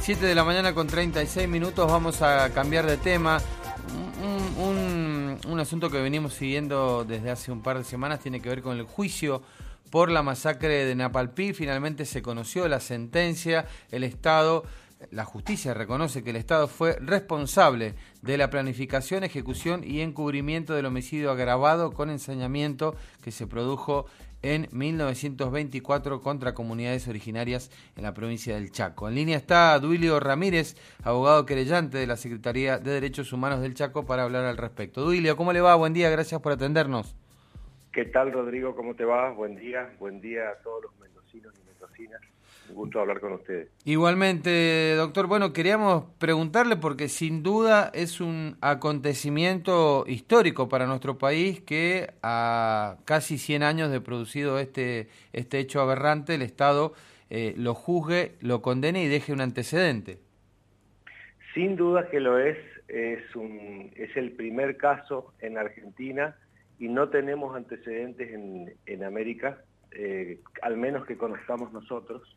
7 de la mañana con 36 minutos, vamos a cambiar de tema. Un asunto que venimos siguiendo desde hace un par de semanas tiene que ver con el juicio por la masacre de Napalpí. Finalmente se conoció la sentencia. La justicia reconoce que el Estado fue responsable de la planificación, ejecución y encubrimiento del homicidio agravado con ensañamiento que se produjo en 1924 contra comunidades originarias en la provincia del Chaco. En línea está Duilio Ramírez, abogado querellante de la Secretaría de Derechos Humanos del Chaco, para hablar al respecto. Duilio, ¿cómo le va? Buen día, gracias por atendernos. ¿Qué tal, Rodrigo? ¿Cómo te va? Buen día a todos los mendocinos y mendocinas. Un gusto hablar con ustedes. Igualmente, doctor, bueno, queríamos preguntarle porque sin duda es un acontecimiento histórico para nuestro país que a casi 100 años de producido este hecho aberrante, el Estado lo juzgue, lo condene y deje un antecedente. Sin duda que lo es el primer caso en Argentina y no tenemos antecedentes en América, al menos que conozcamos nosotros.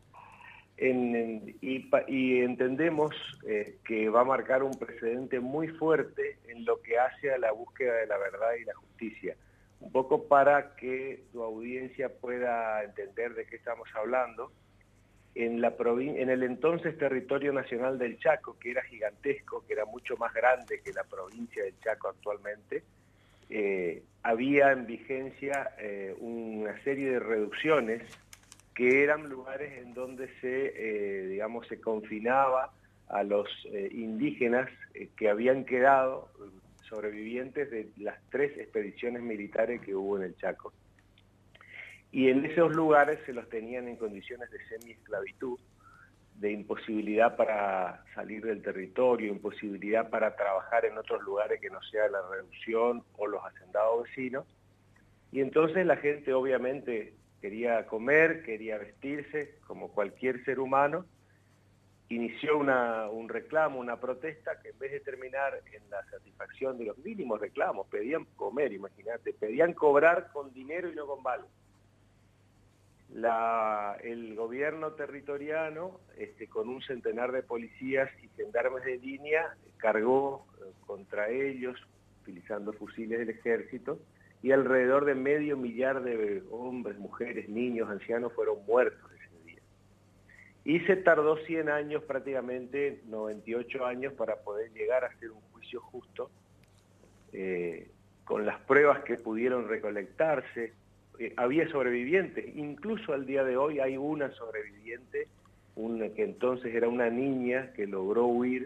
Y entendemos que va a marcar un precedente muy fuerte en lo que hace a la búsqueda de la verdad y la justicia. Un poco para que tu audiencia pueda entender de qué estamos hablando. En el entonces territorio nacional del Chaco, que era gigantesco, que era mucho más grande que la provincia del Chaco actualmente, había en vigencia una serie de reducciones que eran lugares en donde se confinaba a los indígenas que habían quedado sobrevivientes de las 3 expediciones militares que hubo en el Chaco. Y en esos lugares se los tenían en condiciones de semi-esclavitud, de imposibilidad para salir del territorio, imposibilidad para trabajar en otros lugares que no sea la reducción o los hacendados vecinos. Y entonces la gente obviamente quería comer, quería vestirse, como cualquier ser humano. Inició un reclamo, una protesta, que en vez de terminar en la satisfacción de los mínimos reclamos, pedían comer, imagínate, pedían cobrar con dinero y no con balas. El gobierno territoriano, con un centenar de policías y gendarmes de línea, cargó contra ellos, utilizando fusiles del ejército, y alrededor de 500.000 de hombres, mujeres, niños, ancianos fueron muertos ese día. Y se tardó 100 años, prácticamente 98 años, para poder llegar a hacer un juicio justo, con las pruebas que pudieron recolectarse. Había sobrevivientes, incluso al día de hoy hay una sobreviviente, que entonces era una niña que logró huir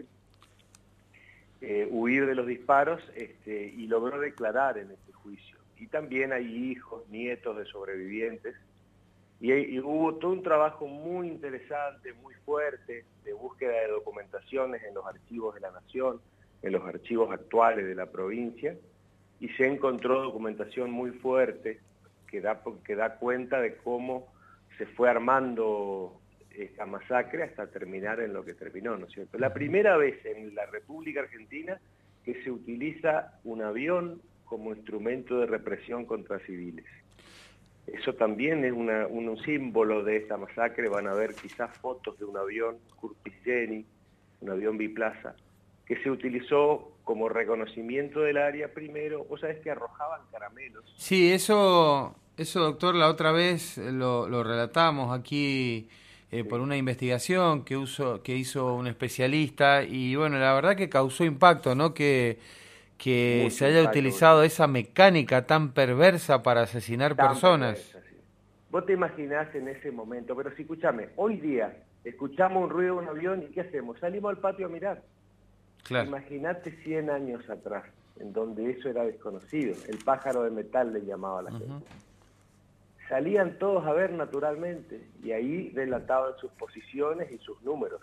de los disparos y logró declarar en este juicio. Y también hay hijos, nietos de sobrevivientes, y hubo todo un trabajo muy interesante, muy fuerte, de búsqueda de documentaciones en los archivos de la Nación, en los archivos actuales de la provincia, y se encontró documentación muy fuerte que da cuenta de cómo se fue armando esta masacre hasta terminar en lo que terminó, ¿no es cierto? La primera vez en la República Argentina que se utiliza un avión como instrumento de represión contra civiles. Eso también es un símbolo de esta masacre. Van a ver quizás fotos de un avión Curtiss Jenny, un avión biplaza, que se utilizó como reconocimiento del área primero. Vos sabés que arrojaban caramelos. Sí, eso doctor, la otra vez lo relatamos aquí por una investigación que hizo un especialista, y bueno, la verdad que causó impacto, ¿no? Que se haya utilizado esa mecánica tan perversa para asesinar personas. Perversa, sí. Vos te imaginás en ese momento, pero si escúchame, hoy día escuchamos un ruido de un avión y ¿qué hacemos? Salimos al patio a mirar. Claro. Imagínate 100 años atrás, en donde eso era desconocido. El pájaro de metal le llamaba a la gente. Salían todos a ver naturalmente, y ahí relataban sus posiciones y sus números.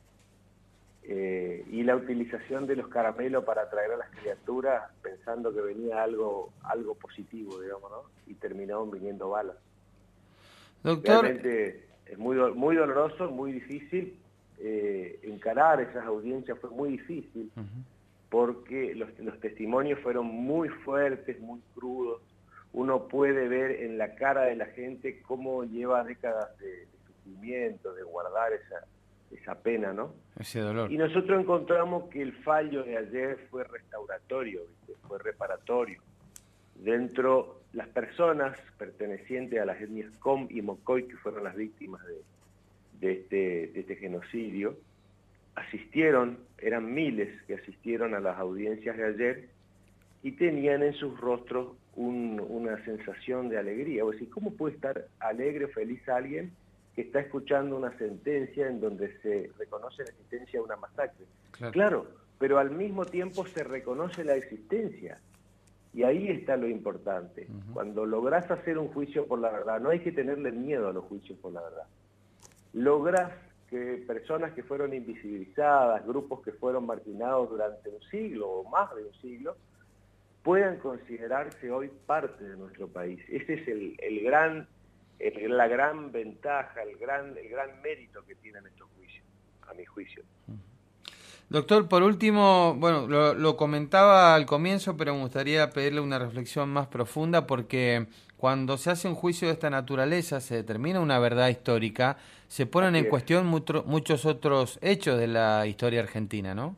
Y la utilización de los caramelos para atraer a las criaturas pensando que venía algo positivo, digamos, ¿no? Y terminaron viniendo balas. Doctor, realmente es muy doloroso, muy difícil. Encarar esas audiencias fue muy difícil, porque los testimonios fueron muy fuertes, muy crudos. Uno puede ver en la cara de la gente cómo lleva décadas de sufrimiento, de guardar esa pena, ¿no? ese dolor. Y nosotros encontramos que el fallo de ayer fue restauratorio, ¿viste? Fue reparatorio. Dentro, las personas pertenecientes a las etnias Com y Mocoy, que fueron las víctimas de este genocidio, asistieron, eran miles que asistieron a las audiencias de ayer y tenían en sus rostros una sensación de alegría. O sea, ¿cómo puede estar alegre o feliz alguien que está escuchando una sentencia en donde se reconoce la existencia de una masacre? Claro, pero al mismo tiempo se reconoce la existencia. Y ahí está lo importante. Cuando lográs hacer un juicio por la verdad, no hay que tenerle miedo a los juicios por la verdad. Lográs que personas que fueron invisibilizadas, grupos que fueron marginados durante un siglo o más de un siglo, puedan considerarse hoy parte de nuestro país. Ese es la gran ventaja, el gran mérito que tienen estos juicios, a mi juicio. Doctor, por último, bueno, lo comentaba al comienzo, pero me gustaría pedirle una reflexión más profunda, porque cuando se hace un juicio de esta naturaleza, se determina una verdad histórica, se ponen en cuestión muchos otros hechos de la historia argentina, ¿no?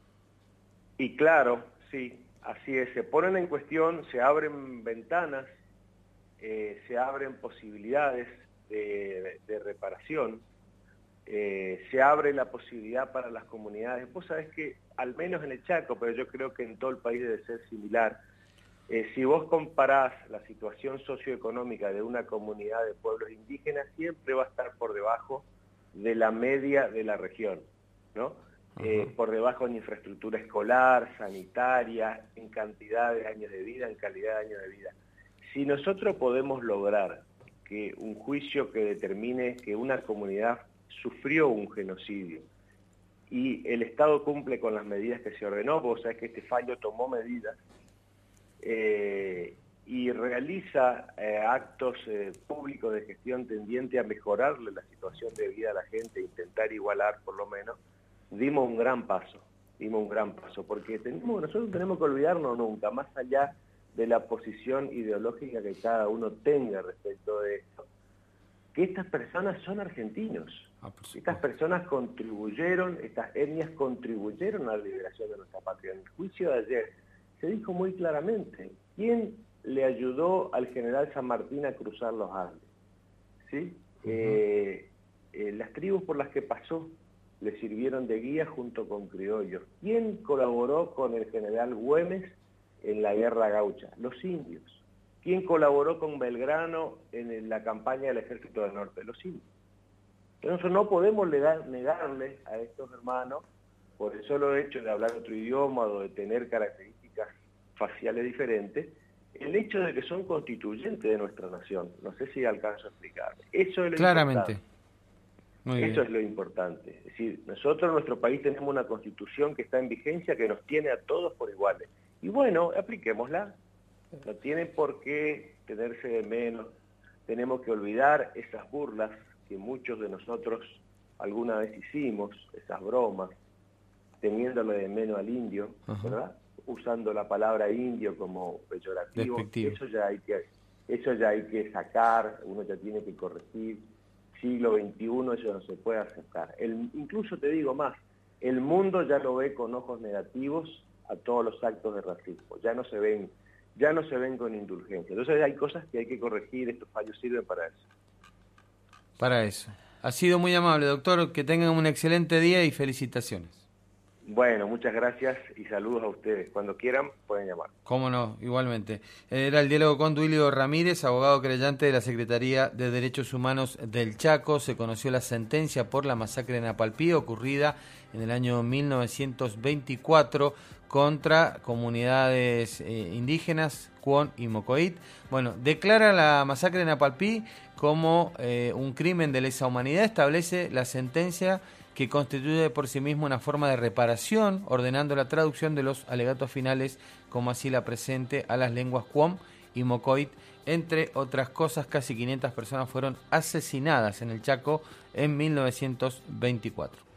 Y claro, sí, así es, se ponen en cuestión, se abren ventanas, se abren posibilidades de reparación, se abre la posibilidad para las comunidades. Vos sabés que, al menos en el Chaco, pero yo creo que en todo el país debe ser similar, si vos comparás la situación socioeconómica de una comunidad de pueblos indígenas, siempre va a estar por debajo de la media de la región, ¿no? Por debajo en infraestructura escolar, sanitaria, en cantidad de años de vida, en calidad de años de vida. Si nosotros podemos lograr que un juicio que determine que una comunidad sufrió un genocidio y el Estado cumple con las medidas que se ordenó, vos sabés que este fallo tomó medidas, y realiza actos públicos de gestión tendiente a mejorarle la situación de vida a la gente, intentar igualar por lo menos, dimos un gran paso, porque nosotros tenemos que olvidarnos nunca, más allá de la posición ideológica que cada uno tenga respecto de esto, que estas personas son argentinos. Estas personas contribuyeron, estas etnias contribuyeron a la liberación de nuestra patria. En el juicio de ayer se dijo muy claramente, ¿quién le ayudó al general San Martín a cruzar los Andes? ¿Sí? Las tribus por las que pasó le sirvieron de guía junto con criollos. ¿Quién colaboró con el general Güemes en la guerra gaucha? Los indios. ¿Quién colaboró con Belgrano en la campaña del Ejército del Norte? Los indios. Entonces no podemos negarle a estos hermanos, por el solo hecho de hablar otro idioma o de tener características faciales diferentes, el hecho de que son constituyentes de nuestra nación. No sé si alcanzo a explicar. Eso es lo claramente. Eso es lo importante. Es decir, nosotros en nuestro país tenemos una constitución que está en vigencia, que nos tiene a todos por iguales. Y bueno, apliquémosla. No tiene por qué tenerse de menos. Tenemos que olvidar esas burlas que muchos de nosotros alguna vez hicimos, esas bromas, teniéndole de menos al indio, ¿verdad? Usando la palabra indio como peyorativo. Eso ya hay que sacar, uno ya tiene que corregir. Siglo XXI eso no se puede aceptar. Incluso te digo más, el mundo ya lo ve con ojos negativos a todos los actos de racismo, ya no se ven con indulgencia. Entonces hay cosas que hay que corregir, estos fallos sirven para eso. Para eso. Ha sido muy amable, doctor, que tengan un excelente día y felicitaciones. Bueno, muchas gracias y saludos a ustedes. Cuando quieran, pueden llamar. Cómo no, igualmente. Era el diálogo con Duilio Ramírez, abogado creyente de la Secretaría de Derechos Humanos del Chaco. Se conoció la sentencia por la masacre de Napalpí, ocurrida en el año 1924 contra comunidades indígenas, Cuon y Mocoit. Bueno, declara la masacre de Napalpí como un crimen de lesa humanidad, establece la sentencia que constituye por sí mismo una forma de reparación, ordenando la traducción de los alegatos finales, como así la presente, a las lenguas Cuom y Mocoit. Entre otras cosas, casi 500 personas fueron asesinadas en el Chaco en 1924.